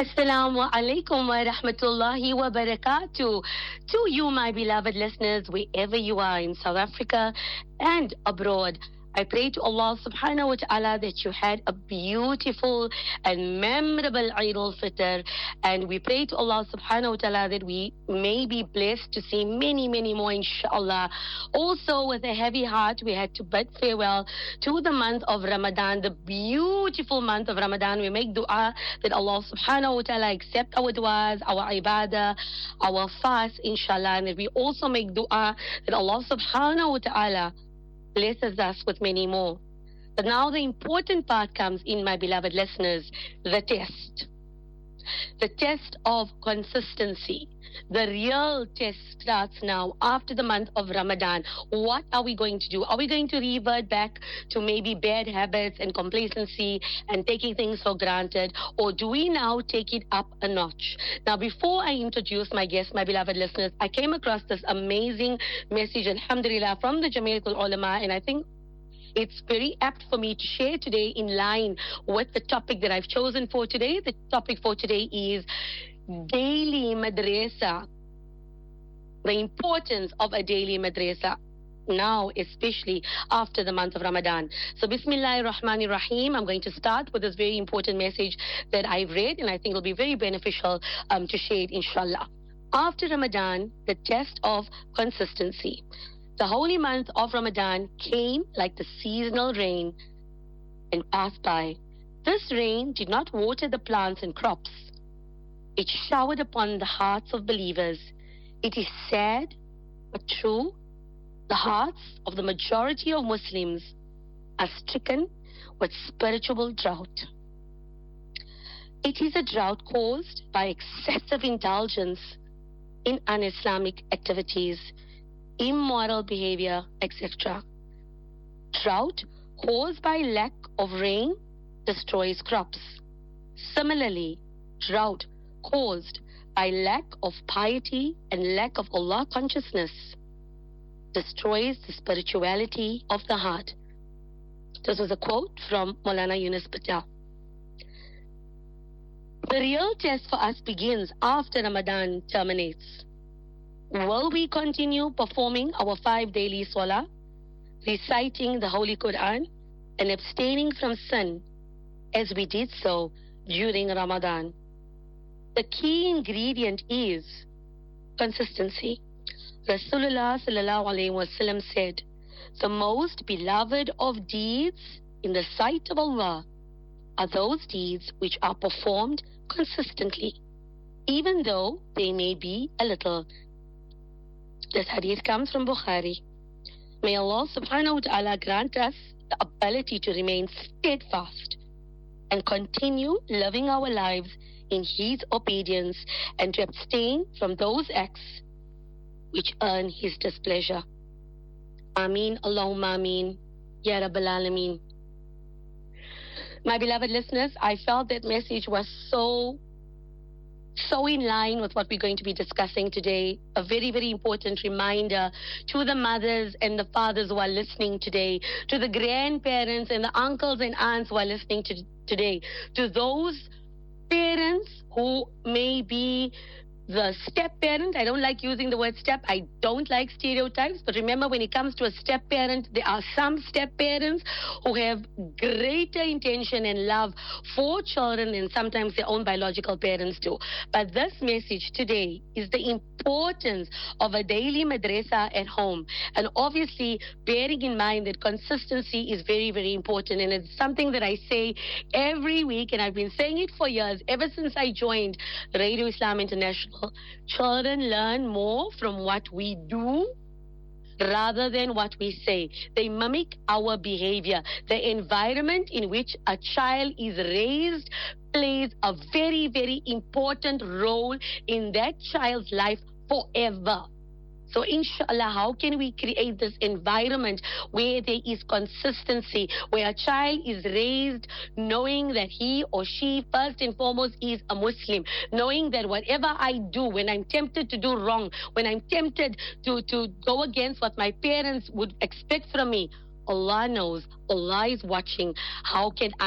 Assalamu alaikum wa rahmatullahi wa barakatuh. To you, my beloved listeners, wherever you are in South Africa and abroad, I pray to Allah subhanahu wa ta'ala that you had a beautiful and memorable Eid al-Fitr. And we pray to Allah subhanahu wa ta'ala that we may be blessed to see many, many more, inshallah. Also, with a heavy heart, we had to bid farewell to the month of Ramadan, the beautiful month of Ramadan. We make dua that Allah subhanahu wa ta'ala accept our duas, our ibadah, our fast, inshallah. And that we also make dua that Allah subhanahu wa ta'ala blesses us with many more. But now the important part comes in, my beloved listeners, the test. The test of consistency. The real test starts now after the month of Ramadan. What are we going to do? Are we going to revert back to maybe bad habits and complacency and taking things for granted? Or do we now take it up a notch? Now, before I introduce my guests, my beloved listeners, I came across this amazing message, alhamdulillah, from the Jamiatul Ulama, and I think it's very apt for me to share today in line with the topic that I've chosen for today. The topic for today is daily madrasa. The importance of a daily madrasa now, especially after the month of Ramadan. So, Bismillahir Rahmanir Rahim. I'm going to start with this very important message that I've read, and I think it'll be very beneficial to share it, inshallah. After Ramadan, the test of consistency. The holy month of Ramadan came like the seasonal rain and passed by. This rain did not water the plants and crops. It showered upon the hearts of believers. It is sad but true. The hearts of the majority of Muslims are stricken with spiritual drought. It is a drought caused by excessive indulgence in un-Islamic activities, immoral behavior, etc. Drought caused by lack of rain destroys crops. Similarly, drought caused by lack of piety and lack of Allah consciousness destroys the spirituality of the heart. This was a quote from Maulana Yunus Patel. The real test for us begins after Ramadan terminates. Will we continue performing our 5 daily salah, reciting the Holy Quran, and abstaining from sin as we did so during Ramadan? The key ingredient is consistency. Rasulullah sallallahu alaihi wasallam said, the most beloved of deeds in the sight of Allah are those deeds which are performed consistently, even though they may be a little. This hadith comes from Bukhari. May Allah subhanahu wa ta'ala grant us the ability to remain steadfast and continue living our lives in His obedience and to abstain from those acts which earn His displeasure. Ameen, Allahumma ameen, Ya Rabbal Alameen. My beloved listeners, I felt that message was so in line with what we're going to be discussing today. A very, very important reminder to the mothers and the fathers who are listening today, to the grandparents and the uncles and aunts who are listening to today, to those parents who may be the step parent. I don't like using the word step. I don't like stereotypes. But remember, when it comes to a step parent, there are some step parents who have greater intention and love for children than sometimes their own biological parents do. But this message today is the importance of a daily madrasa at home. And obviously, bearing in mind that consistency is very, very important. And it's something that I say every week. And I've been saying it for years, ever since I joined Radio Islam International. Children learn more from what we do rather than what we say. They mimic our behavior. The environment in which a child is raised plays a very, very important role in that child's life forever. So inshallah, how can we create this environment where there is consistency, where a child is raised knowing that he or she first and foremost is a Muslim, knowing that whatever I do, when I'm tempted to do wrong, when I'm tempted to go against what my parents would expect from me, Allah knows, Allah is watching. How can I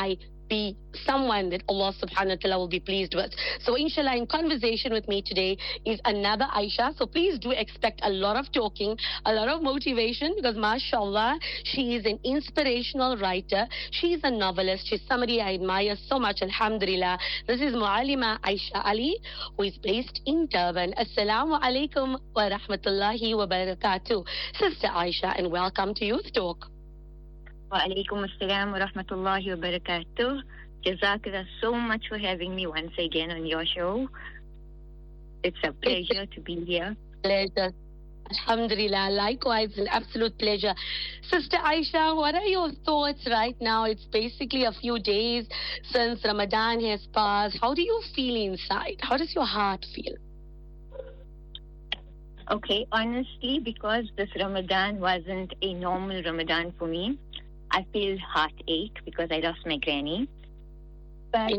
be someone that Allah subhanahu wa ta'ala will be pleased with. So inshallah, in conversation with me today is another Aisha. So please do expect a lot of talking, a lot of motivation, because mashallah, she is an inspirational writer. She is a novelist. She's somebody I admire so much, alhamdulillah. This is Muallima Aisha Ali, who is based in Durban. Assalamu alaikum wa rahmatullahi wa barakatuh. Sister Aisha, and welcome to Youth Talk. Wa alaikum assalam wa rahmatullahi wa barakatuh. Jazakallah so much for having me once again on your show. It's a pleasure to be here. Pleasure. Alhamdulillah. Likewise, an absolute pleasure. Sister Aisha, what are your thoughts right now? It's basically a few days since Ramadan has passed. How do you feel inside? How does your heart feel? Okay, honestly, because this Ramadan wasn't a normal Ramadan for me, I feel heartache because I lost my granny. But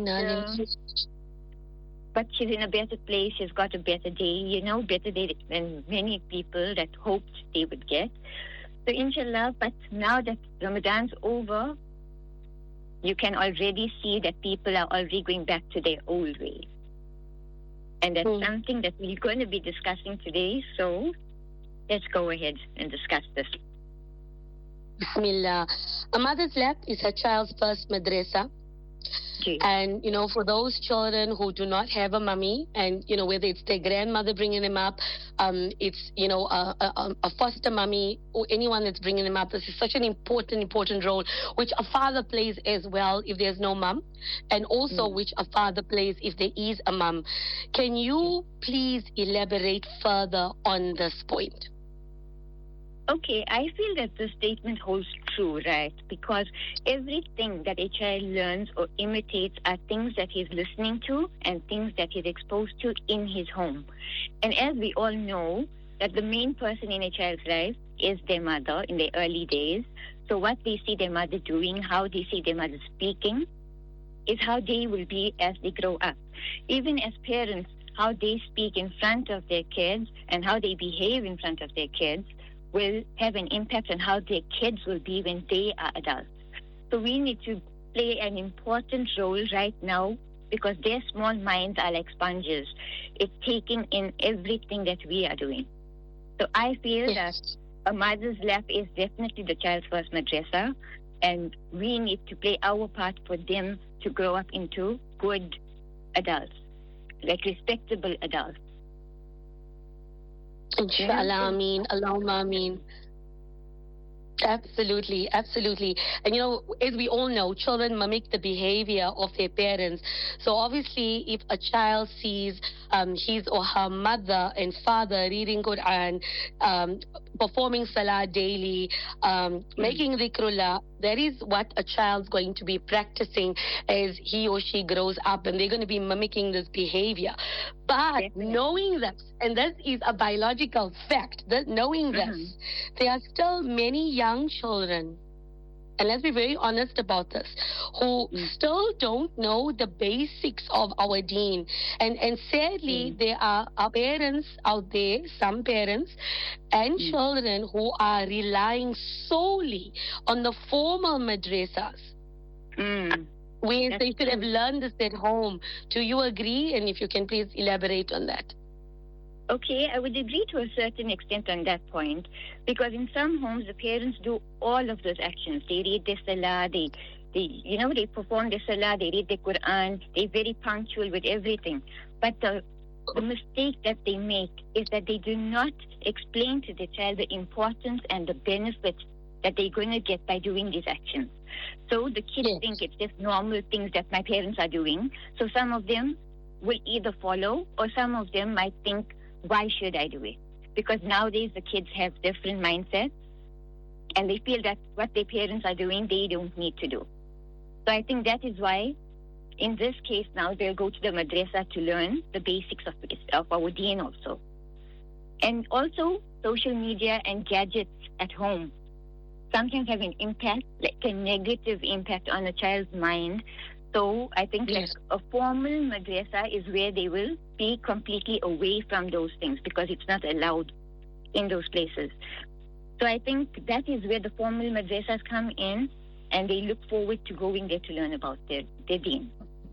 she's in a better place. She's got a better day, better day than many people that hoped they would get. So inshallah, but now that Ramadan's over, you can already see that people are already going back to their old ways. And that's something that we're going to be discussing today. So let's go ahead and discuss this. Bismillah. A mother's lap is her child's first madrasa. And, for those children who do not have a mummy, and, whether it's their grandmother bringing them up, it's, a foster mummy or anyone that's bringing them up, this is such an important role, which a father plays as well if there's no mum, and also which a father plays if there is a mum. Can you please elaborate further on this point? Okay, I feel that this statement holds true, right? Because everything that a child learns or imitates are things that he's listening to and things that he's exposed to in his home. And as we all know, that the main person in a child's life is their mother in their early days. So what they see their mother doing, how they see their mother speaking, is how they will be as they grow up. Even as parents, how they speak in front of their kids and how they behave in front of their kids will have an impact on how their kids will be when they are adults. So we need to play an important role right now because their small minds are like sponges. It's taking in everything that we are doing. So I feel that a mother's lap is definitely the child's first madrasa, and we need to play our part for them to grow up into good adults, like respectable adults. Inshallah, Ameen. Allahumma Ameen. Absolutely. And as we all know, children mimic the behavior of their parents. So obviously, if a child sees his or her mother and father reading Quran, performing salah daily, making dhikrullah, that is what a child's going to be practicing as he or she grows up, and they're going to be mimicking this behavior. But knowing that, and this is a biological fact, that knowing this, there are still many young children, and let's be very honest about this, who still don't know the basics of our deen. And sadly, there are parents out there, some parents and children who are relying solely on the formal madrasas. Where they should have learned this at home. Do you agree? And if you can please elaborate on that. Okay, I would agree to a certain extent on that point, because in some homes the parents do all of those actions. They read their salah, they perform their salah, they read the Quran, they're very punctual with everything. But the mistake that they make is that they do not explain to the child the importance and the benefits that they're going to get by doing these actions. So the kids think it's just normal things that my parents are doing. So some of them will either follow, or some of them might think, why should I do it? Because nowadays the kids have different mindsets and they feel that what their parents are doing, they don't need to do. So I think that is why in this case now they'll go to the madrasa to learn the basics of our deen also. And also social media and gadgets at home sometimes have an impact, like a negative impact on a child's mind. So I think like a formal madrasa is where they will be completely away from those things because it's not allowed in those places. So I think that is where the formal madrasas come in, and they look forward to going there to learn about their deen.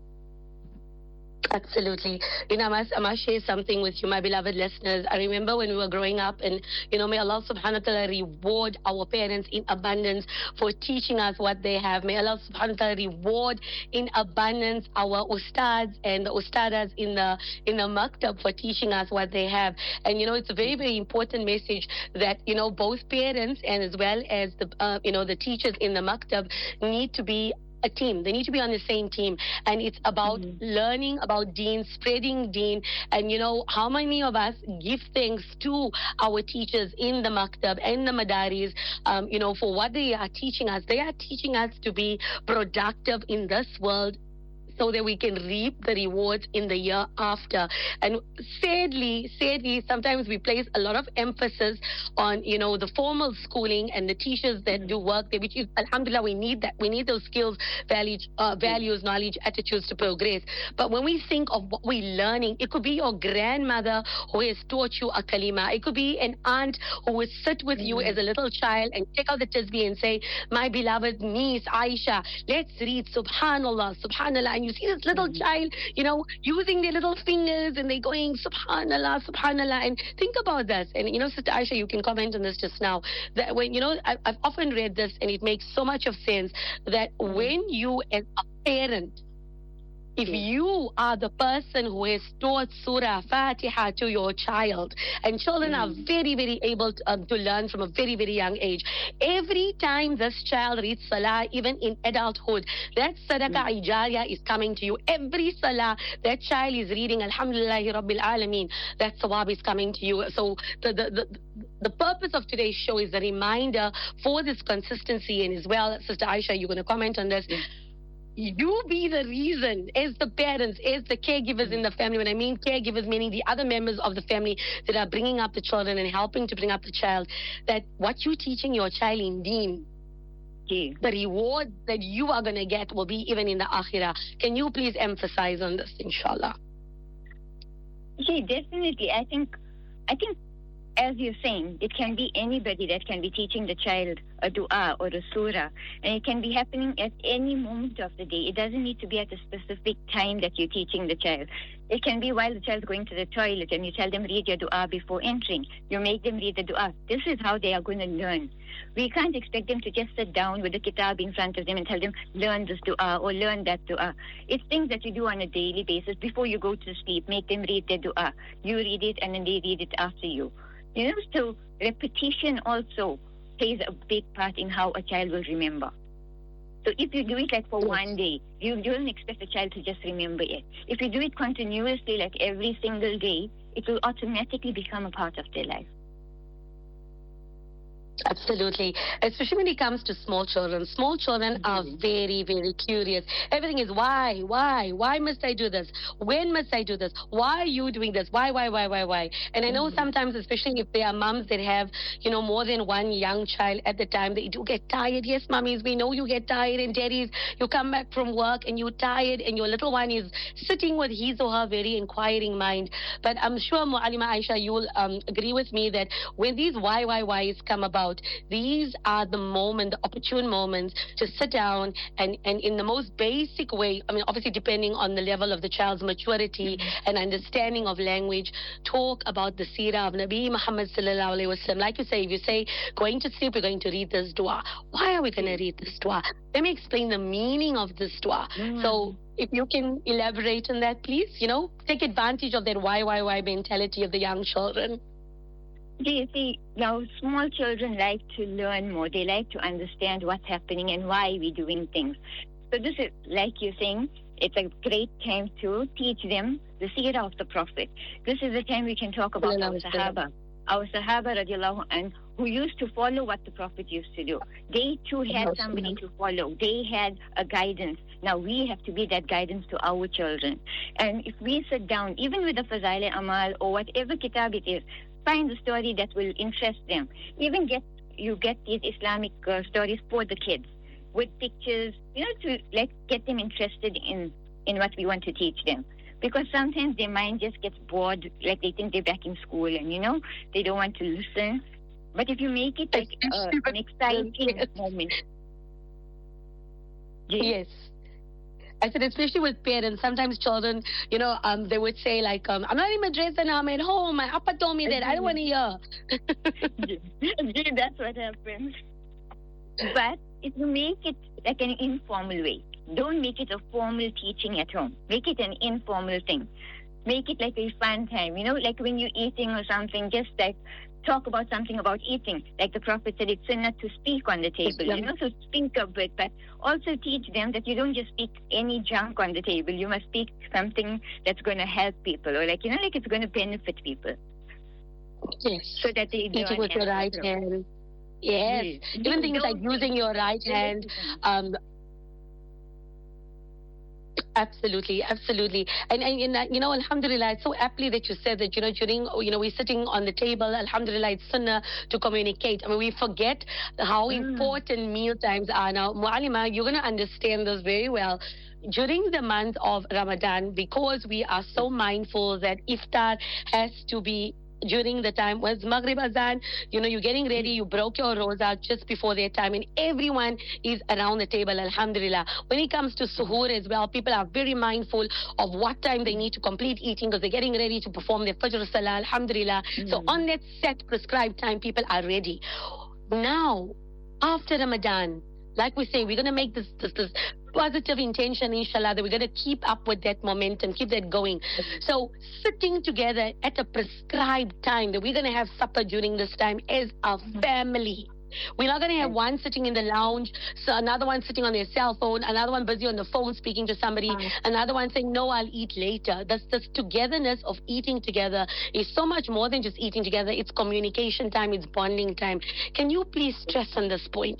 Absolutely. I must share something with you, my beloved listeners. I remember when we were growing up, and, may Allah subhanahu wa ta'ala reward our parents in abundance for teaching us what they have. May Allah subhanahu wa ta'ala reward in abundance our ustads and the ustadas in the maktab for teaching us what they have. And, it's a very, very important message that, both parents and as well as the teachers in the maktab need to be a team. They need to be on the same team. And it's about learning about deen, spreading deen. And, how many of us give thanks to our teachers in the maktab and the madaris, for what they are teaching us. They are teaching us to be productive in this world, so that we can reap the rewards in the year after. And sadly, sometimes we place a lot of emphasis on, the formal schooling and the teachers that do work there, which is, alhamdulillah, we need that. We need those skills, values, knowledge, attitudes to progress. But when we think of what we're learning, it could be your grandmother who has taught you a kalima. It could be an aunt who will sit with you as a little child and take out the tasbih and say, my beloved niece, Aisha, let's read Subhanallah, Subhanallah. And you see this little child, using their little fingers and they're going, Subhanallah, Subhanallah. And think about this. And, Sister Aisha, you can comment on this just now. That when, I've often read this and it makes so much of sense that when you as a parent, if you are the person who has taught Surah Fatiha to your child, and children are very, very able to learn from a very, very young age, every time this child reads Salah, even in adulthood, that Sadaqah Ijariya is coming to you. Every Salah that child is reading, Alhamdulillahi Rabbil Alameen, that Sawab is coming to you. So the purpose of today's show is a reminder for this consistency, and as well, Sister Aisha, you're going to comment on this. You be the reason, as the parents, as the caregivers in the family. When I mean caregivers, meaning the other members of the family that are bringing up the children and helping to bring up the child, that what you're teaching your child in deen, the reward that you are going to get will be even in the akhirah. Can you please emphasize on this, inshallah? Yeah, definitely. I think, as you're saying, it can be anybody that can be teaching the child a dua or a surah, and it can be happening at any moment of the day. It doesn't need to be at a specific time that you're teaching the child. It can be while the child's going to the toilet and you tell them read your dua before entering. You make them read the dua. This is how they are going to learn. We can't expect them to just sit down with the kitab in front of them and tell them, learn this dua or learn that dua. It's things that you do on a daily basis. Before you go to sleep, make them read their dua. You read it and then they read it after you. So repetition also plays a big part in how a child will remember. So if you do it like for one day, you don't expect the child to just remember it. If you do it continuously, like every single day, it will automatically become a part of their life. Absolutely. Especially when it comes to small children. Small children are very, very curious. Everything is why? Why must I do this? When must I do this? Why are you doing this? Why? And I know sometimes, especially if there are moms that have, more than one young child at the time, they do get tired. Yes, mummies, we know you get tired. And daddies, you come back from work and you're tired and your little one is sitting with his or her very inquiring mind. But I'm sure, Mu'allima Aisha, you'll agree with me that when these whys come about, these are the opportune moments to sit down and in the most basic way, obviously depending on the level of the child's maturity and understanding of language, talk about the seerah of Nabi Muhammad sallallahu alaihi wasallam. Like you say, if you say, going to sleep, we're going to read this dua. Why are we going to read this dua? Let me explain the meaning of this dua. So if you can elaborate on that, please, take advantage of that why mentality of the young children. You see, now small children like to learn more. They like to understand what's happening and why we're doing things. So this is, like you're saying, it's a great time to teach them the seerah of the Prophet. This is the time we can talk about our Sahaba. Our Sahaba, radiallahu anhu, who used to follow what the Prophet used to do. They too had somebody to follow. They had a guidance. Now we have to be that guidance to our children. And if we sit down, even with the Fazail Amal or whatever kitab it is, find a story that will interest them. Even get these Islamic stories for the kids with pictures, to get them interested in what we want to teach them. Because sometimes their mind just gets bored, like they think they're back in school and, they don't want to listen. But if you make it like an exciting moment. Yes. I said, especially with parents, sometimes children, they would say like, I'm not in madrasa now, I'm at home. My appa told me that. I don't want to hear. That's what happens. But if you make it like an informal way, don't make it a formal teaching at home. Make it an informal thing. Make it like a fun time, like when you're eating or something, just like talk about something about eating. Like the Prophet said, it's sunnah to speak on the table, so speak a bit, but also teach them that you don't just speak any junk on the table. You must speak something that's going to help people, or like it's going to benefit people. Yes. So that they eating with your right hand. Yes. Even things like using your right hand. Absolutely. And alhamdulillah, it's so aptly that you said that, during, we're sitting on the table, alhamdulillah, it's sunnah to communicate. I mean, we forget how important meal times are. Now, Mu'alima, you're going to understand this very well. During the month of Ramadan, because we are so mindful that iftar has to be during the time was Maghrib Azan, you're getting ready, you broke your roza just before their time, and everyone is around the table, alhamdulillah. When it comes to suhoor as well, people are very mindful of what time they need to complete eating because they're getting ready to perform their Fajr Salah, alhamdulillah. So on that set prescribed time, people are ready. Now, after Ramadan, like we say, we're going to make this positive intention, inshallah, that we're going to keep up with that momentum, keep that going. So sitting together at a prescribed time, that we're going to have supper during this time as a family. We're not going to have one sitting in the lounge, so another one sitting on their cell phone, another one busy on the phone speaking to somebody, another one saying, no, I'll eat later. This togetherness of eating together is so much more than just eating together. It's communication time, it's bonding time. Can you please stress on this point?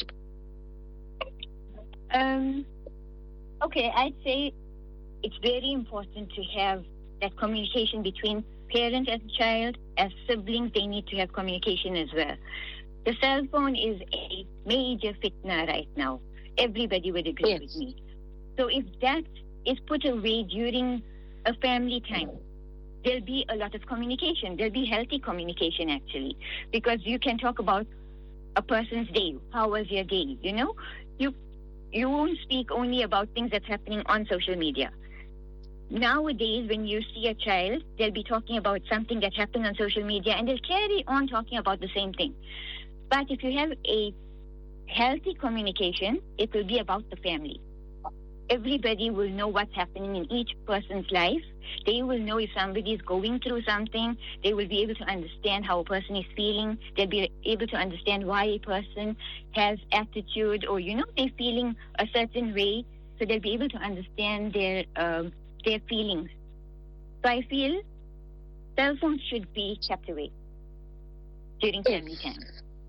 Okay, I'd say it's very important to have that communication between parents and child. As siblings, they need to have communication as well. The cell phone is a major fitna right now. Everybody would agree with me. So if that is put away during a family time, there'll be a lot of communication. There'll be healthy communication, actually, because you can talk about a person's day. How was your day? You won't speak only about things that's happening on social media. Nowadays, when you see a child, they'll be talking about something that happened on social media, and they'll carry on talking about the same thing. But if you have a healthy communication, it will be about the family. Everybody will know what's happening in each person's life. They will know if somebody is going through something. They will be able to understand how a person is feeling. They'll be able to understand why a person has attitude, or, they're feeling a certain way. So they'll be able to understand their feelings. So I feel cell phones should be kept away during family time.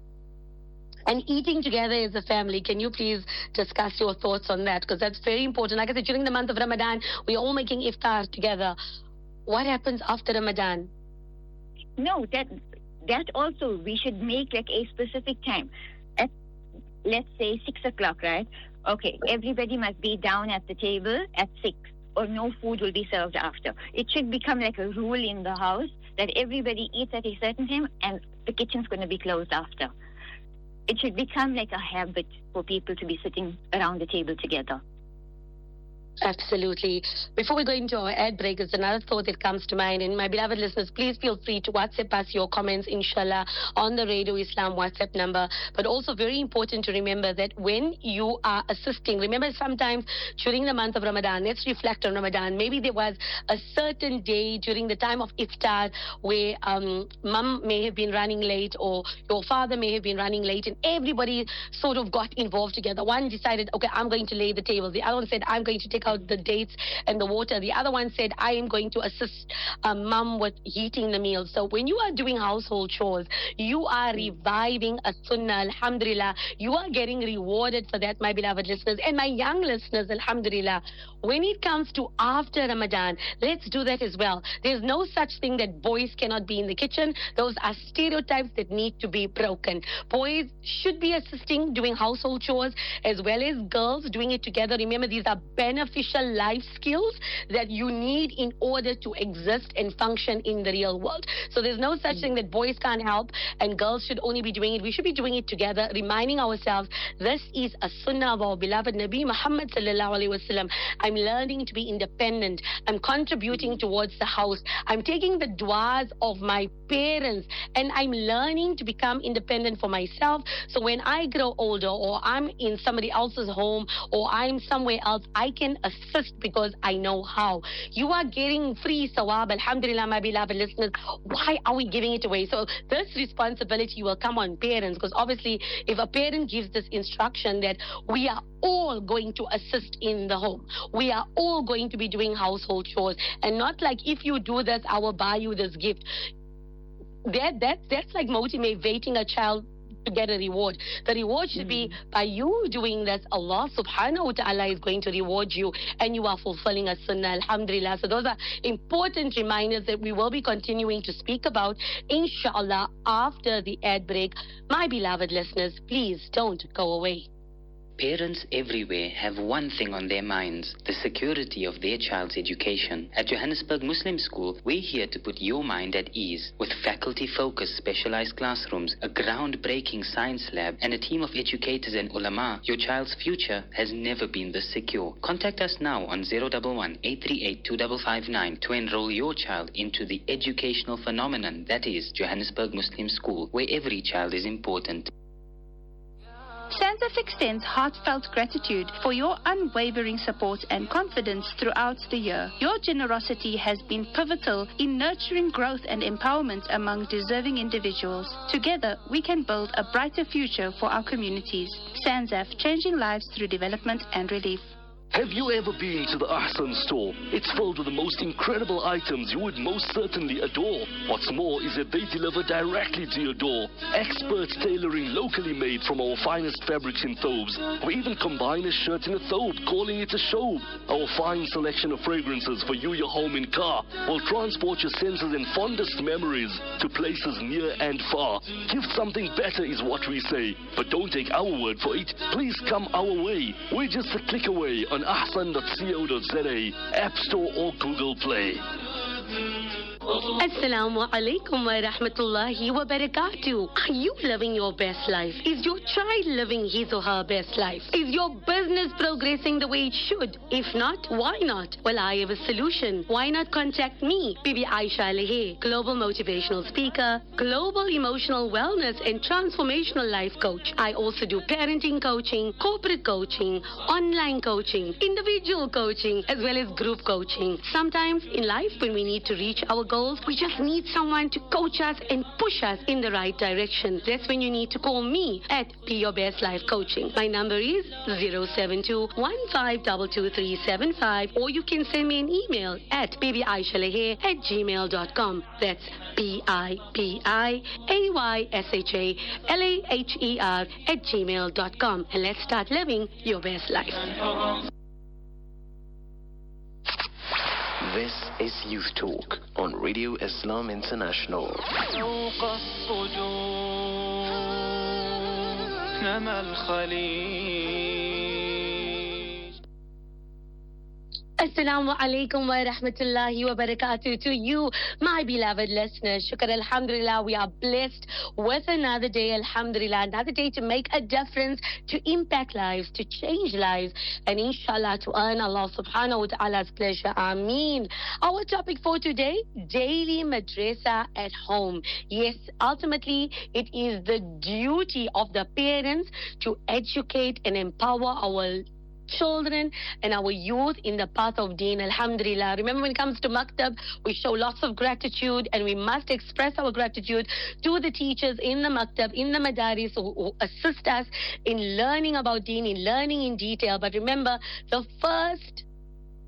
And eating together as a family, can you please discuss your thoughts on that? Because that's very important. Like I said, during the month of Ramadan, we're all making iftar together. What happens after Ramadan? No, that also, we should make like a specific time. At, let's say, 6 o'clock, right? Okay, everybody must be down at the table at 6, or no food will be served after. It should become like a rule in the house that everybody eats at a certain time and the kitchen's going to be closed after. It should become like a habit for people to be sitting around the table together. Absolutely. Before we go into our ad break, there's another thought that comes to mind. And my beloved listeners, please feel free to WhatsApp us your comments, inshallah, on the Radio Islam WhatsApp number. But also very important to remember that when you are assisting, remember sometimes during the month of Ramadan, let's reflect on Ramadan. Maybe there was a certain day during the time of iftar where mom may have been running late, or your father may have been running late, and everybody sort of got involved together. One decided, okay, I'm going to lay the table. The other one said, I'm going to take out the dates and the water. The other one said, I am going to assist mom with heating the meal. So when you are doing household chores, you are reviving a sunnah, alhamdulillah. You are getting rewarded for that, my beloved listeners. And my young listeners, alhamdulillah, when it comes to after Ramadan, let's do that as well. There's no such thing that boys cannot be in the kitchen. Those are stereotypes that need to be broken. Boys should be assisting, doing household chores, as well as girls doing it together. Remember, these are benefits beneficial life skills that you need in order to exist and function in the real world. So there's no such thing that boys can't help and girls should only be doing it. We should be doing it together, reminding ourselves this is a sunnah of our beloved Nabi Muhammad sallallahu alaihi wasallam. I'm learning to be independent. I'm contributing towards the house. I'm taking the du'as of my parents and I'm learning to become independent for myself. So when I grow older or I'm in somebody else's home or I'm somewhere else, I can assist because I know how. You are getting free sawab, alhamdulillah, my beloved listeners. Why are we giving it away? So this responsibility will come on parents, because obviously if a parent gives this instruction that we are all going to assist in the home, we are all going to be doing household chores, and not like if you do this, I will buy you this gift. That's like motivating a child to get a reward. The reward should be by you doing this, Allah subhanahu wa ta'ala is going to reward you and you are fulfilling a sunnah, alhamdulillah. So those are important reminders that we will be continuing to speak about, inshallah, after the ad break. My beloved listeners, please don't go away. Parents everywhere have one thing on their minds: the security of their child's education. At Johannesburg Muslim School, we're here to put your mind at ease. With faculty-focused specialized classrooms, a groundbreaking science lab, and a team of educators and ulama, your child's future has never been this secure. Contact us now on 011-838-2559 to enroll your child into the educational phenomenon that is Johannesburg Muslim School, where every child is important. SANZAF extends heartfelt gratitude for your unwavering support and confidence throughout the year. Your generosity has been pivotal in nurturing growth and empowerment among deserving individuals. Together, we can build a brighter future for our communities. SANZAF, changing lives through development and relief. Have you ever been to the Ahsan store? It's filled with the most incredible items you would most certainly adore. What's more is that they deliver directly to your door. Experts tailoring locally made from our finest fabrics and thobes. We even combine a shirt and a thobe, calling it a show. Our fine selection of fragrances for you, your home and car will transport your senses and fondest memories to places near and far. Give something better is what we say. But don't take our word for it. Please come our way. We're just a click away on ahsan.co.za, App Store or Google Play. Assalamu alaikum wa rahmatullahi wa barakatuh. Are you living your best life? Is your child living his or her best life? Is your business progressing the way it should? If not, why not? Well, I have a solution. Why not contact me, Bibi Aisha Lehe, global motivational speaker, global emotional wellness and transformational life coach. I also do parenting coaching, corporate coaching, online coaching, individual coaching, as well as group coaching. Sometimes in life, when we need to reach our goals, we just need someone to coach us and push us in the right direction. That's when you need to call me at Be Your Best Life Coaching. My number is 072-1522-375, or you can send me an email at bibiaishalaher@gmail.com. That's bibiaysalaher@gmail.com. And let's start living your best life. This is Youth Talk on Radio Islam International. Assalamu alaikum wa rahmatullahi wa barakatuh to you, my beloved listeners. Shukr, alhamdulillah, we are blessed with another day, alhamdulillah, another day to make a difference, to impact lives, to change lives, and inshallah to earn Allah subhanahu wa ta'ala's pleasure. Ameen. Our topic for today, daily madrasa at home. Yes, ultimately, it is the duty of the parents to educate and empower our children and our youth in the path of deen, alhamdulillah. Remember, when it comes to maktab, we show lots of gratitude, and we must express our gratitude to the teachers in the maktab, in the madaris, who assist us in learning about deen, in learning in detail. But remember, the first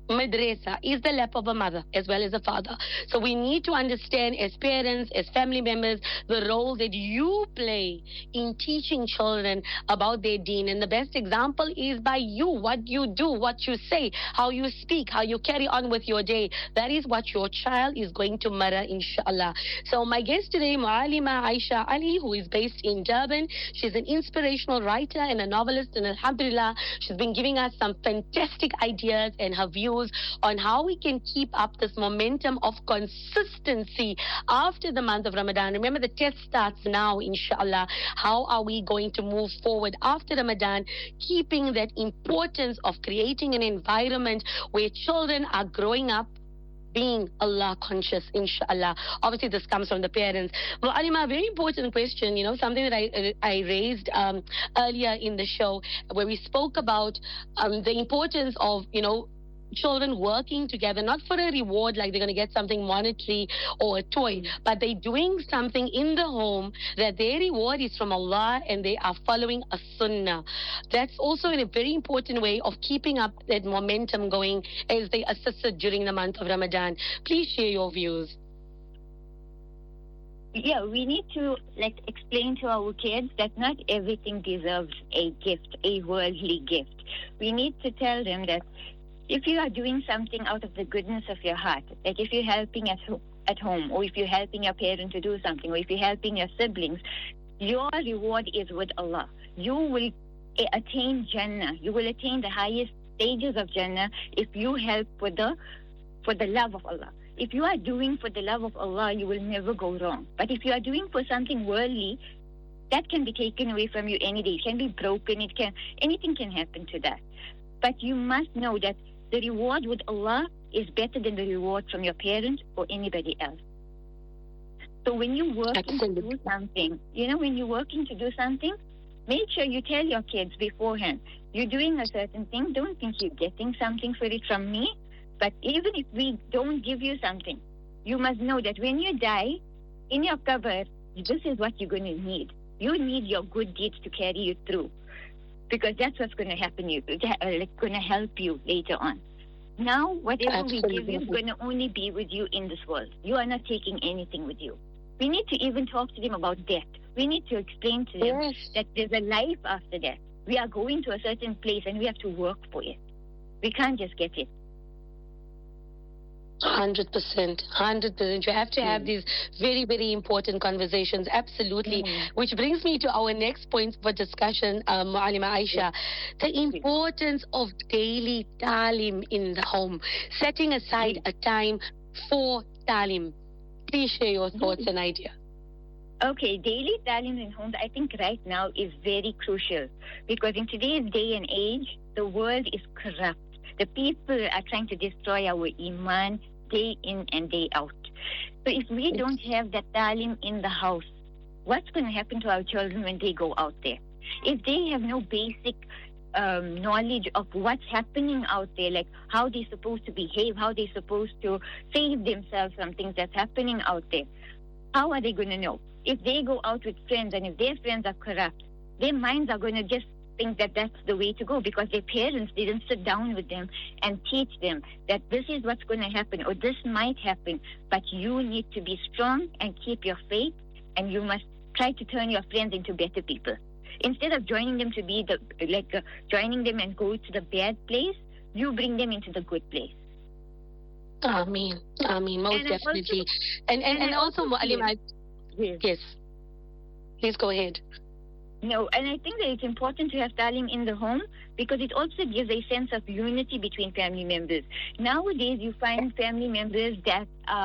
Madrasa is the lap of a mother as well as a father. So we need to understand as parents, as family members, the role that you play in teaching children about their deen. And the best example is by you, what you do, what you say, how you speak, how you carry on with your day. That is what your child is going to mirror, inshallah. So my guest today, Muallima Aisha Ali, who is based in Durban. She's an inspirational writer and a novelist, and alhamdulillah, she's been giving us some fantastic ideas and her views on how we can keep up this momentum of consistency after the month of Ramadan. Remember, the test starts now, inshallah. How are we going to move forward after Ramadan, keeping that importance of creating an environment where children are growing up being Allah conscious, inshallah. Obviously, this comes from the parents. Well, Alima, a very important question, something that I raised earlier in the show, where we spoke about the importance of, children working together, not for a reward like they're going to get something monetary or a toy, but they're doing something in the home that their reward is from Allah and they are following a sunnah. That's also in a very important way of keeping up that momentum going as they assisted during the month of Ramadan. Please share your views. Yeah, we need to explain to our kids that not everything deserves a gift, a worldly gift. We need to tell them that if you are doing something out of the goodness of your heart, like if you're helping at home, or if you're helping your parent to do something, or if you're helping your siblings, your reward is with Allah. You will attain Jannah. You will attain the highest stages of Jannah if you help for the love of Allah. If you are doing for the love of Allah, you will never go wrong. But if you are doing for something worldly, that can be taken away from you any day. It can be broken. Anything can happen to that. But you must know that the reward with Allah is better than the reward from your parents or anybody else. So when you're working to do something, when you're working to do something, make sure you tell your kids beforehand, you're doing a certain thing, don't think you're getting something for it from me. But even if we don't give you something, you must know that when you die, in your cover, this is what you're going to need. You need your good deeds to carry you through, because that's what's going to happen. Going to help you later on. Now, whatever we give you is going to only be with you in this world. You are not taking anything with you. We need to even talk to them about death. We need to explain to them that there's a life after death. We are going to a certain place and we have to work for it. We can't just get it. 100%. You have to have these very, very important conversations. Absolutely. Which brings me to our next point for discussion, Muallima Aisha. The importance of daily talim in the home. Setting aside a time for talim. Please share your thoughts and ideas. Okay, daily talim in homes, I think right now is very crucial, because in today's day and age, the world is corrupt. The people are trying to destroy our iman day in and day out. So if we don't have that talim in the house, what's going to happen to our children when they go out there? If they have no basic knowledge of what's happening out there, like how they're supposed to behave, how they're supposed to save themselves from things that's happening out there, how are they going to know? If they go out with friends and if their friends are corrupt, their minds are going to just think that that's the way to go, because their parents didn't sit down with them and teach them that this is what's going to happen or this might happen, but you need to be strong and keep your faith, and you must try to turn your friends into better people. Instead of joining them to be joining them and go to the bad place, you bring them into the good place. Ameen, most definitely. And also, Muallima, yes, please go ahead. No, and I think that it's important to have talim in the home, because it also gives a sense of unity between family members. Nowadays, you find family members that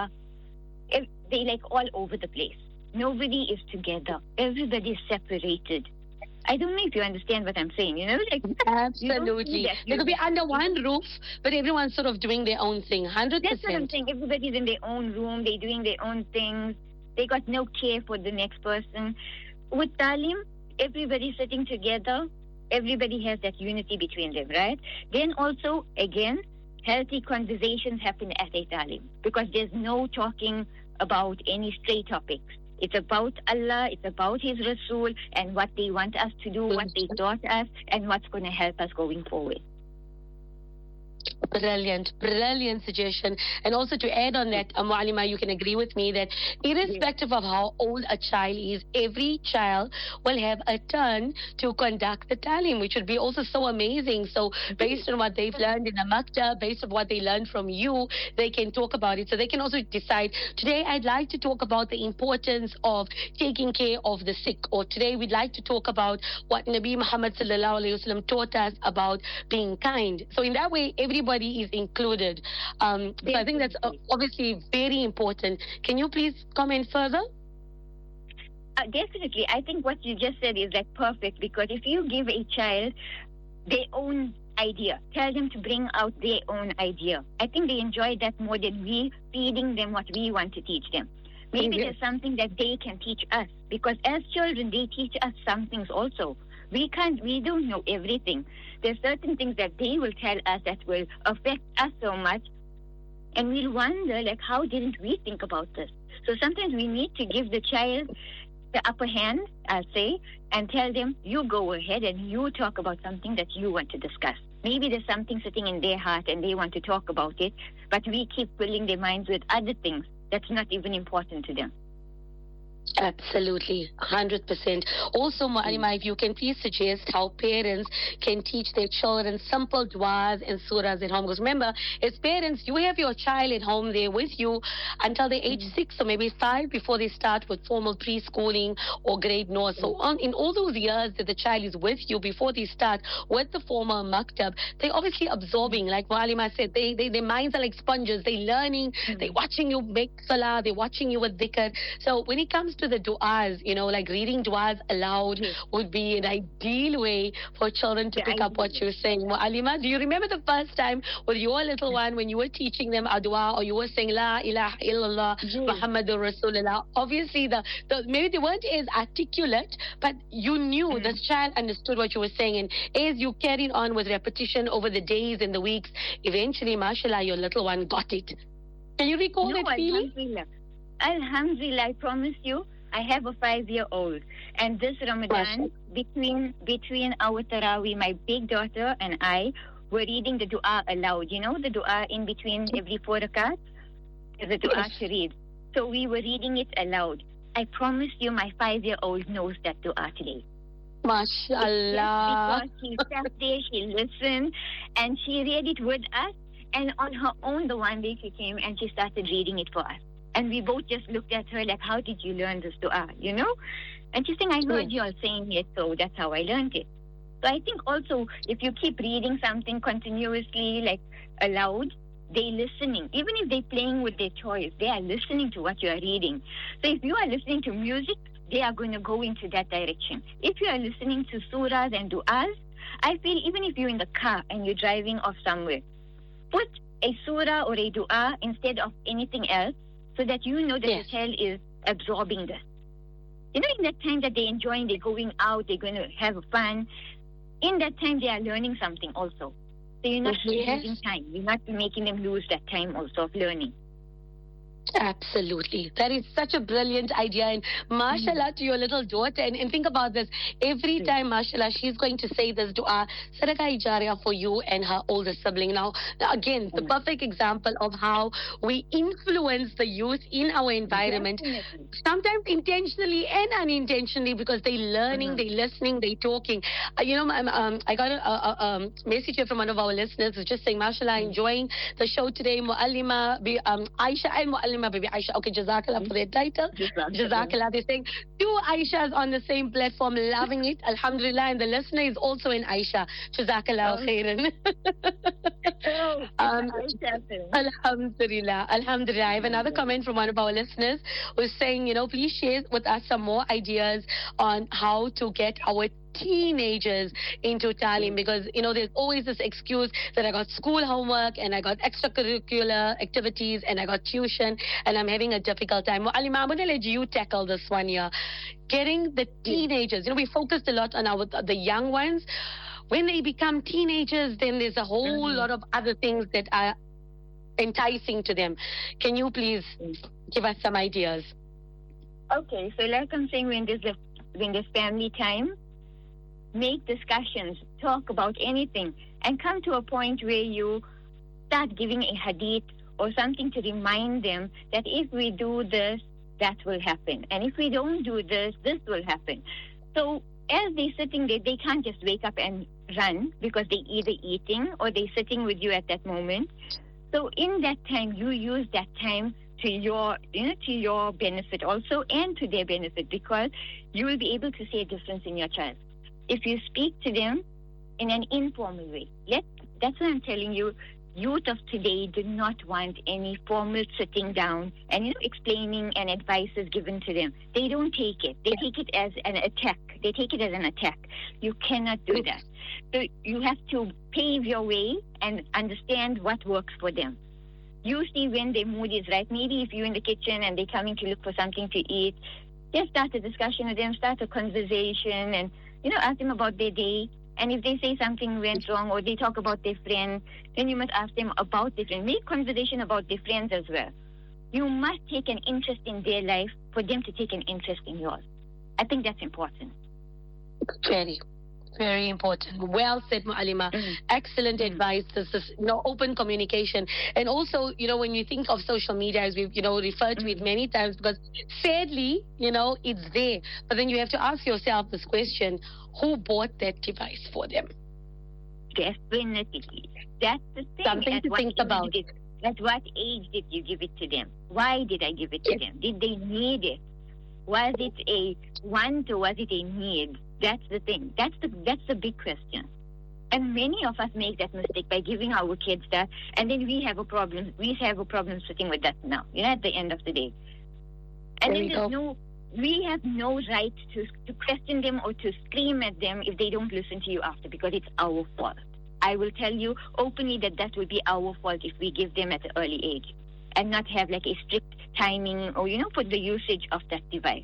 they all over the place. Nobody is together. Everybody is separated. I don't know if you understand what I'm saying, Absolutely. They could be under one roof, but everyone's sort of doing their own thing, 100%. That's what I'm saying. Everybody's in their own room. They're doing their own things. They got no care for the next person. With talim, everybody's sitting together. Everybody has that unity between them, right? Then also, again, healthy conversations happen at a talim, because there's no talking about any stray topics. It's about Allah, it's about His Rasul, and what they want us to do, what they taught us, and what's going to help us going forward. Brilliant, brilliant suggestion. And also to add on that, Muallima, you can agree with me that irrespective of how old a child is, every child will have a turn to conduct the talim, which would be also so amazing. So based on what they've learned in the maktab, based on what they learned from you, they can talk about it. So they can also decide, today I'd like to talk about the importance of taking care of the sick, or today we'd like to talk about what Nabi Muhammad sallallahu alaihi wasallam taught us about being kind. So in that way, everybody is included. So I think that's obviously very important. Can you please comment further? Definitely. I think what you just said is like perfect, because if you give a child their own idea, tell them to bring out their own idea, I think they enjoy that more than we feeding them what we want to teach them. Maybe there's something that they can teach us, because as children they teach us some things also. We don't know everything. There's certain things that they will tell us that will affect us so much, and we'll wonder, like, how didn't we think about this? So sometimes we need to give the child the upper hand, I'll say, and tell them, you go ahead and you talk about something that you want to discuss. Maybe there's something sitting in their heart and they want to talk about it, but we keep filling their minds with other things that's not even important to them. Absolutely, 100%. Also, Muallima, if you can please suggest how parents can teach their children simple du'as and surahs at home. Because remember, as parents, you have your child at home there with you until they're age 6 or maybe 5 before they start with formal preschooling or grade north. So in all those years that the child is with you before they start with the formal maktab, they're obviously absorbing. Like Muallima said, their minds are like sponges. They're learning, they're watching you make salah, they're watching you with dhikr. So when it comes to the du'as, like reading du'as aloud would be an ideal way for children to pick up what you're saying. Muallima, do you remember the first time with your little one when you were teaching them a du'a, or you were saying La ilaha illallah Muhammadur Rasulullah? Obviously, maybe they weren't as articulate, but you knew this child understood what you were saying. And as you carried on with repetition over the days and the weeks, eventually, mashallah, your little one got it. Can you recall that feeling? Alhamdulillah, I promise you, I have a 5-year-old, and this Ramadan, between our Taraweeh, my big daughter and I were reading the dua aloud. You know the dua in between every 4 rakats? There's a dua to read. So we were reading it aloud. I promise you, my 5-year-old knows that dua today. MashaAllah. Because she sat there, she listened, and she read it with us, and on her own, the one day she came and she started reading it for us. And we both just looked at her like, how did you learn this dua, And she's saying, I heard you all saying it, so that's how I learned it. So I think also, if you keep reading something continuously, like aloud, they're listening. Even if they're playing with their toys, they are listening to what you are reading. So if you are listening to music, they are going to go into that direction. If you are listening to surahs and du'as, I feel even if you're in the car and you're driving off somewhere, put a surah or a du'a instead of anything else, so that you know that the child is absorbing this. In that time that they're enjoying, they're going out, they're going to have fun. In that time, they are learning something also. So you're not losing time. You're not making them lose that time also of learning. Absolutely. That is such a brilliant idea. And mashallah to your little daughter. And think about this. Every time, mashallah, she's going to say this dua, Sadaqah Jariyah for you and her older sibling. Now again, the perfect example of how we influence the youth in our environment. Sometimes intentionally and unintentionally, because they're learning, they're listening, they're talking. I got a message here from one of our listeners who's just saying, mashallah, enjoying the show today. Muallima, Aisha and Muallima Baby Aisha. Okay, Jazakallah for their title. Jazakallah. They're saying 2 Aishas on the same platform, loving it. Alhamdulillah. And the listener is also an Aisha. Jazakallah khairan. Alhamdulillah. Alhamdulillah. I have another comment from one of our listeners who's saying, please share with us some more ideas on how to get our teenagers into talim, because there's always this excuse that I got school homework and I got extracurricular activities and I got tuition and I'm having a difficult time. Muallima, I'm going to let you tackle this one here. Getting the teenagers, we focused a lot on the young ones. When they become teenagers, then there's a whole lot of other things that are enticing to them. Can you please give us some ideas? Okay, so like I'm saying, when there's family time, make discussions, talk about anything, and come to a point where you start giving a hadith or something to remind them that if we do this, that will happen. And if we don't do this, this will happen. So as they're sitting there, they can't just wake up and run because they're either eating or they're sitting with you at that moment. So in that time, you use that time to your benefit also and to their benefit, because you will be able to see a difference in your child. If you speak to them in an informal way, that's what I'm telling you. Youth of today do not want any formal sitting down and explaining and advices given to them. They don't take it. They take it as an attack. They take it as an attack. You cannot do that. So you have to pave your way and understand what works for them. Usually when their mood is right, maybe if you're in the kitchen and they're coming to look for something to eat, just start a discussion with them, start a conversation, and ask them about their day. And if they say something went wrong or they talk about their friend, then you must ask them about their friend. Make conversation about their friends as well. You must take an interest in their life for them to take an interest in yours. I think that's important. Very, very important. Well said, Mu'allima. Excellent advice. This is open communication. And also, when you think of social media, as we've, referred to it many times, because sadly, it's there. But then you have to ask yourself this question: who bought that device for them? Definitely. That's the thing. Something to think about. At what age did you give it to them? Why did I give it to them? Did they need it? Was it a want or was it a need? That's the thing. That's the big question. And many of us make that mistake by giving our kids that, and then we have a problem. We have a problem sitting with that now, at the end of the day. And then we have no right to question them or to scream at them if they don't listen to you after, because it's our fault. I will tell you openly that will be our fault if we give them at an early age and not have like a strict timing or, for the usage of that device.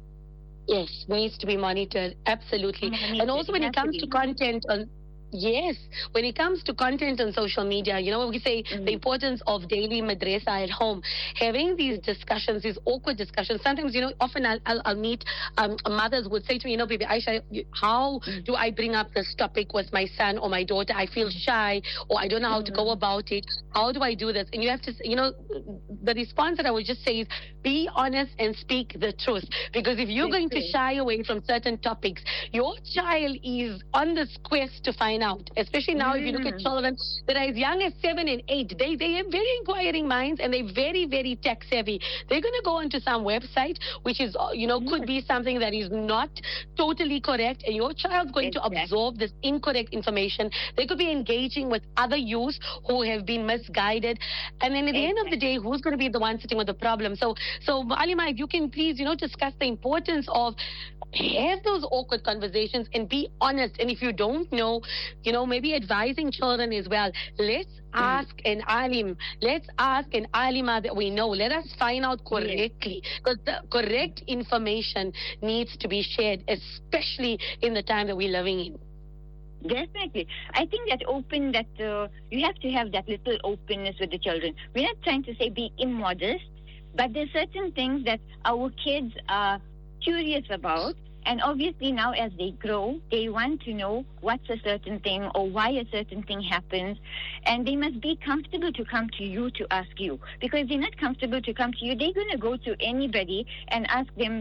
Yes, needs to be monitored, absolutely. And also when it comes to content on... Yes, when it comes to content on social media, we say the importance of daily madrasa at home. Having these discussions, these awkward discussions. Sometimes, often I'll meet mothers would say to me, Baby Aisha, how do I bring up this topic with my son or my daughter? I feel shy or I don't know how to go about it. How do I do this? And you have to, the response that I would just say is be honest and speak the truth. Because if you're going to shy away from certain topics, your child is on this quest to find out, especially now if you look at children that are as young as 7 and 8, they have very inquiring minds and they're very, very tech savvy. They're going to go onto some website which is, could be something that is not totally correct, and your child's going to absorb this incorrect information. They could be engaging with other youth who have been misguided, and then at the end of the day, who's going to be the one sitting with the problem? So Mu'allima, if you can please, discuss the importance of have those awkward conversations and be honest. And if you don't know, maybe advising children as well. Let's ask an alim. Let's ask an alima that we know. Let us find out correctly, because the correct information needs to be shared, especially in the time that we're living in. Definitely. I think that you have to have that little openness with the children. We're not trying to say be immodest, but there's certain things that our kids are curious about, and obviously now as they grow, they want to know what's a certain thing or why a certain thing happens, and they must be comfortable to come to you to ask you. Because if they're not comfortable to come to you, they're going to go to anybody and ask them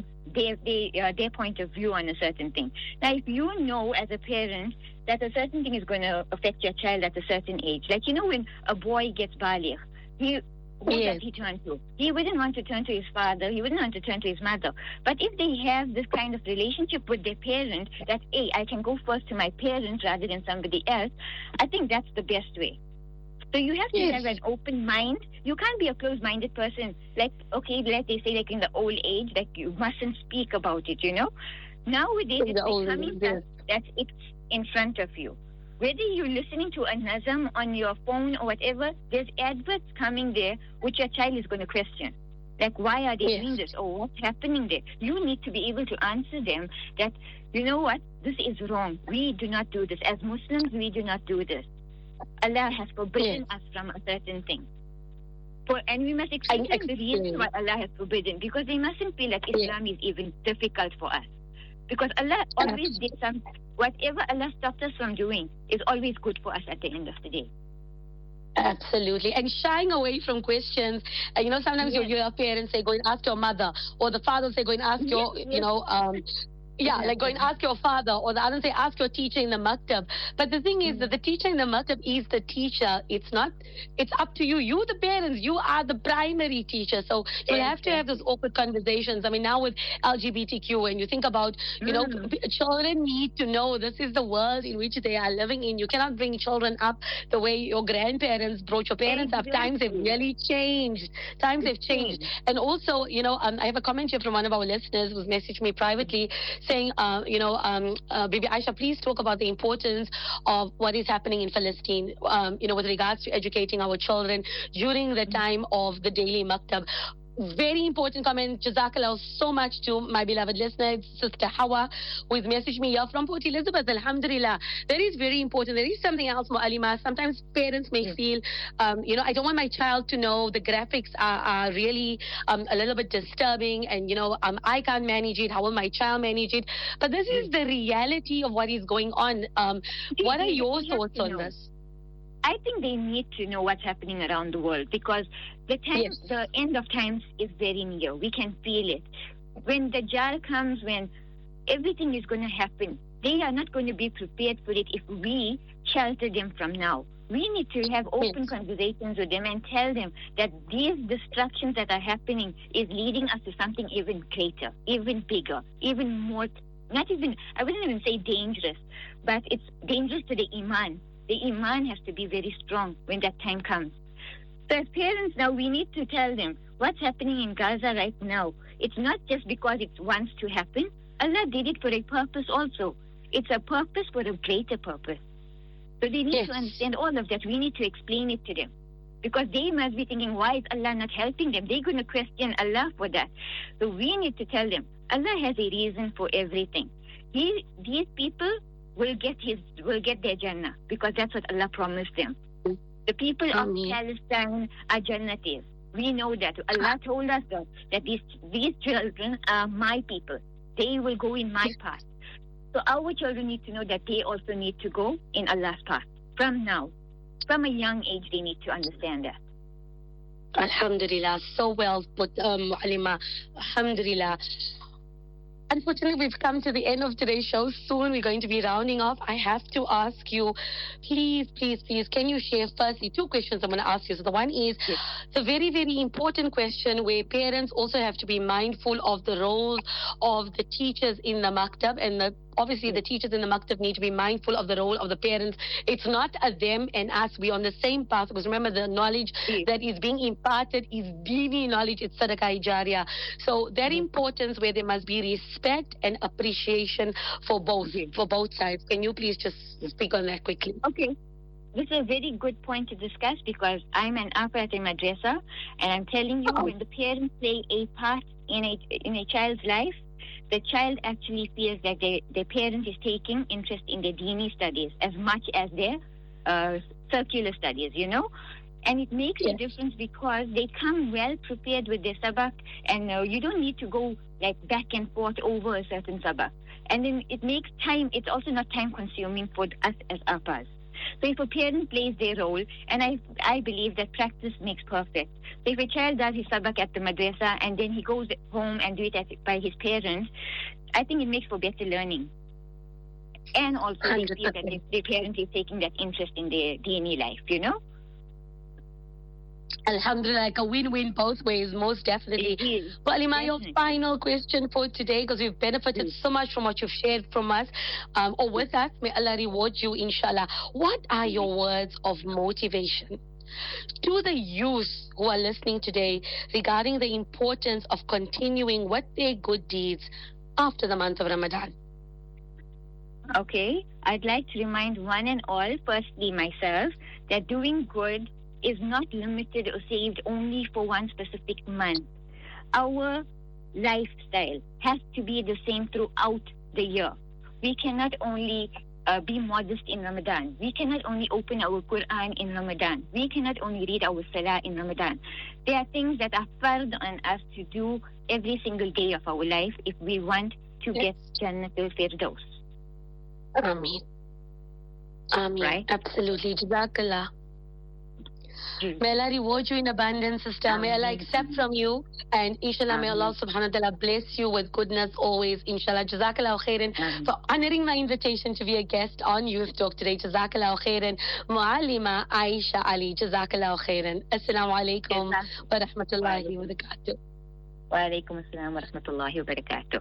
their point of view on a certain thing. Now, if you know as a parent that a certain thing is going to affect your child at a certain age, like when a boy gets baligh, who does he turn to? He wouldn't want to turn to his father. He wouldn't want to turn to his mother. But if they have this kind of relationship with their parent, that, hey, I can go first to my parents rather than somebody else, I think that's the best way. So you have to have an open mind. You can't be a closed-minded person. Like, okay, like they say, like in the old age, like you mustn't speak about it, Nowadays, it's becoming that it's in front of you. Whether you're listening to a nazam on your phone or whatever, there's adverts coming there which your child is going to question. Like, why are they doing this? Or what's happening there? You need to be able to answer them that, you know what, this is wrong. We do not do this. As Muslims, we do not do this. Allah has forbidden us from a certain thing. And we must explain the reason why Allah has forbidden, because they mustn't feel like Islam is even difficult for us. Because Allah always did whatever Allah stopped us from doing is always good for us at the end of the day. Absolutely. And shying away from questions. Sometimes Yes. you hear parents say, go and ask your mother, or the father say, go and ask your, yeah, like go and ask your father, or the other say, ask your teacher in the maktab. But the thing is that the teacher in the maktab is the teacher. It's not, it's up to you. You, the parents, you are the primary teacher. So you have to have those awkward conversations. I mean, now with LGBTQ, and you think about, children need to know this is the world in which they are living in. You cannot bring children up the way your grandparents brought your parents up. Times have really changed. Times have changed. And also, I have a comment here from one of our listeners who's messaged me privately saying, Bibi Aisha, please talk about the importance of what is happening in Palestine, with regards to educating our children during the time of the daily maktab. Very important comment. Jazakallah so much to my beloved listener, Sister Hawa, who has messaged me here from Port Elizabeth. Alhamdulillah. That is very important. There is something else, Mu'alima. Sometimes parents may feel, I don't want my child to know the graphics are really a little bit disturbing, and, I can't manage it. How will my child manage it? But this is the reality of what is going on. What are your thoughts on this? I think they need to know what's happening around the world, because the end of times is very near. We can feel it. When the Dajjal comes, when everything is going to happen, they are not going to be prepared for it if we shelter them from now. We need to have open conversations with them and tell them that these destructions that are happening is leading us to something even greater, even bigger, even more, I wouldn't even say dangerous, but it's dangerous to the Iman. The Iman has to be very strong when that time comes. So as parents now, we need to tell them what's happening in Gaza right now. It's not just because it wants to happen. Allah did it for a purpose also. It's a purpose for a greater purpose. So they need to understand all of that. We need to explain it to them. Because they must be thinking, why is Allah not helping them? They're going to question Allah for that. So we need to tell them, Allah has a reason for everything. These people will get their Jannah, because that's what Allah promised them. The people of Palestine are Jannatis. We know that. Allah told us that these children are my people. They will go in my path. So our children need to know that they also need to go in Allah's path. From now, from a young age, they need to understand that. Alhamdulillah, so well put, Mu'alima. Alhamdulillah. Unfortunately, we've come to the end of today's show. Soon we're going to be rounding off. I have to ask you, please, can you share firstly 2 questions I'm going to ask you. So the one is the very, very important question where parents also have to be mindful of the role of the teachers in the maktab, and obviously the teachers in the maktab need to be mindful of the role of the parents. It's not a them and us. We're on the same path, because remember, the knowledge that is being imparted is dini knowledge. It's sadaqah jariyah. So that importance where there must be respect and appreciation for both sides. Can you please just speak on that quickly? Okay. This is a very good point to discuss, because I'm an Apa at a madrasa, and I'm telling you, when the parents play a part in a child's life, the child actually feels that the parent is taking interest in their dini studies as much as their circular studies, And it makes a difference, because they come well prepared with their sabak, and you don't need to go like back and forth over a certain sabak. And then it makes time, it's also not time consuming for us as Apas. So if a parent plays their role, and I believe that practice makes perfect. So if a child does his sabak at the madrasa and then he goes home and do it by his parents, I think it makes for better learning. And also they feel that the parent is taking that interest in their dini life, Alhamdulillah, like a win-win both ways, most definitely. But Alima, your final question for today, because we've benefited so much from what you've shared from us, or with us. May Allah reward you, inshallah. What are your words of motivation to the youth who are listening today regarding the importance of continuing with their good deeds after the month of Ramadan? Okay, I'd like to remind one and all, firstly myself, that doing good is not limited or saved only for one specific month. Our lifestyle has to be the same throughout the year. We cannot only be modest in Ramadan. We cannot only open our Quran in Ramadan. We cannot only read our Salah in Ramadan. There are things that are fard on us to do every single day of our life if we want to get Jannatul Firdaus. Ameen. Ameen. Right? Absolutely. Jazakallah. May Allah reward you in abundance, sister. May Allah accept from you. And inshallah, may Allah subhanahu wa ta'ala bless you with goodness always. Inshallah. Jazakallahu khairan for honoring my invitation to be a guest on Youth Talk today. Jazakallahu khairan. Muallima Aisha Ali. Jazakallahu khairan. Assalamu alaikum wa rahmatullahi wa barakatuh. Wa alaikum assalam wa rahmatullahi wa barakatuh.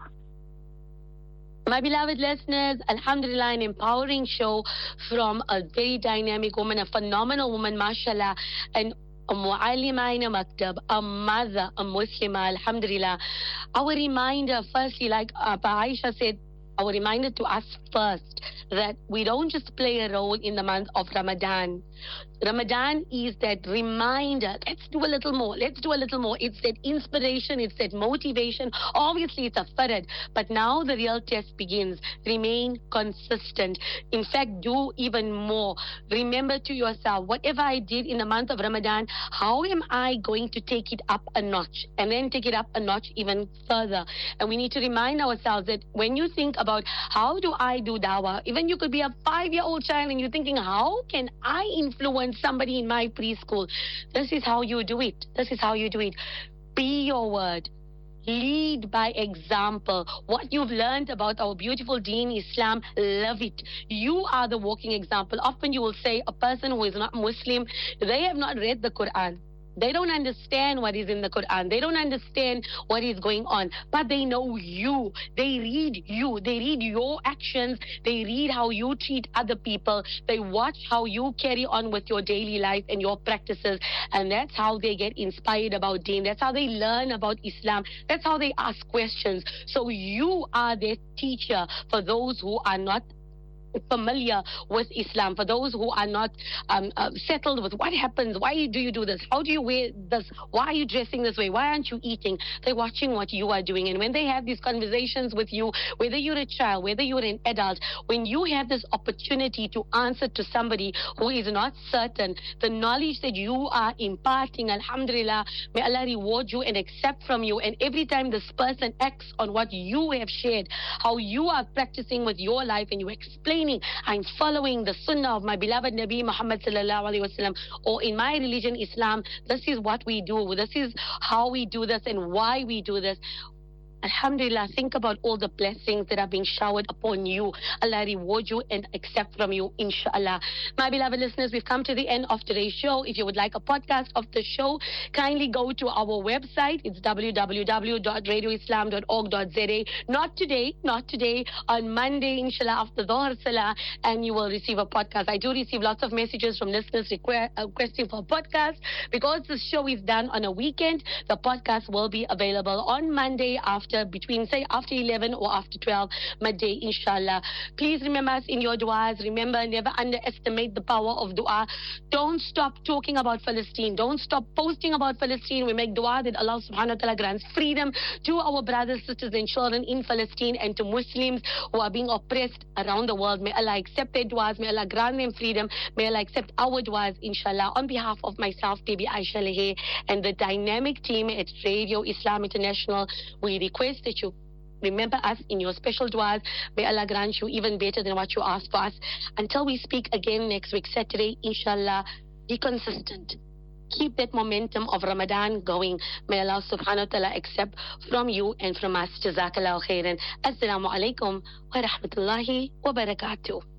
My beloved listeners, alhamdulillah, an empowering show from a very dynamic woman, a phenomenal woman, mashallah, and a mu'allima in a maktab, a mother, a Muslimah, alhamdulillah. Our reminder, firstly, like Aisha said, our reminder to us first that we don't just play a role in the month of Ramadan. Ramadan is that reminder, let's do a little more, let's do a little more. It's that inspiration, it's that motivation. Obviously, it's a farad, but now the real test begins. Remain consistent. In fact, do even more. Remember to yourself, whatever I did in the month of Ramadan, how am I going to take it up a notch? And then take it up a notch even further. And we need to remind ourselves that when you think about how do I do dawah, even you could be a 5-year-old child and you're thinking, how can I influence somebody in my preschool? This is how you do it. This is how you do it. Be your word. Lead by example. What you've learned about our beautiful deen, Islam, love it. You are the walking example. Often you will say a person who is not Muslim, they have not read the Quran. They don't understand what is in the Quran. They don't understand what is going on. But they know you. They read you. They read your actions. They read how you treat other people. They watch how you carry on with your daily life and your practices. And that's how they get inspired about deen. That's how they learn about Islam. That's how they ask questions. So you are their teacher for those who are not familiar with Islam, for those who are not settled with what happens, why do you do this, how do you wear this, why are you dressing this way, why aren't you eating? They're watching what you are doing, and when they have these conversations with you, whether you're a child, whether you're an adult, when you have this opportunity to answer to somebody who is not certain, the knowledge that you are imparting, alhamdulillah, may Allah reward you and accept from you. And every time this person acts on what you have shared, how you are practicing with your life, and you explain, I'm following the sunnah of my beloved Nabi Muhammad sallallahu alaihi wasallam, or in my religion Islam, this is what we do, this is how we do this and why we do this. Alhamdulillah, think about all the blessings that are being showered upon you. Allah reward you and accept from you, inshallah. My beloved listeners, we've come to the end of today's show. If you would like a podcast of the show, kindly go to our website. It's www.radioislam.org.za. Not today, on Monday, inshallah, after Dhuhr Salah, and you will receive a podcast. I do receive lots of messages from listeners requesting for a podcast. Because the show is done on a weekend, the podcast will be available on Monday after 11 or after 12 midday, inshallah. Please remember us in your du'as. Remember, never underestimate the power of dua. Don't stop talking about Palestine. Don't stop posting about Palestine. We make dua that Allah subhanahu wa ta'ala grants freedom to our brothers, sisters and children in Palestine, and to Muslims who are being oppressed around the world. May Allah accept their du'as. May Allah grant them freedom. May Allah accept our du'as, inshallah. On behalf of myself, Bibi Aisha Lehe, and the dynamic team at Radio Islam International, we request that you remember us in your special du'as. May Allah grant you even better than what you asked for us. Until we speak again next week, Saturday, inshallah, be consistent. Keep that momentum of Ramadan going. May Allah subhanahu wa ta'ala accept from you and from us. Jazakallahu khairan. Assalamu alaikum wa rahmatullahi wa barakatuh.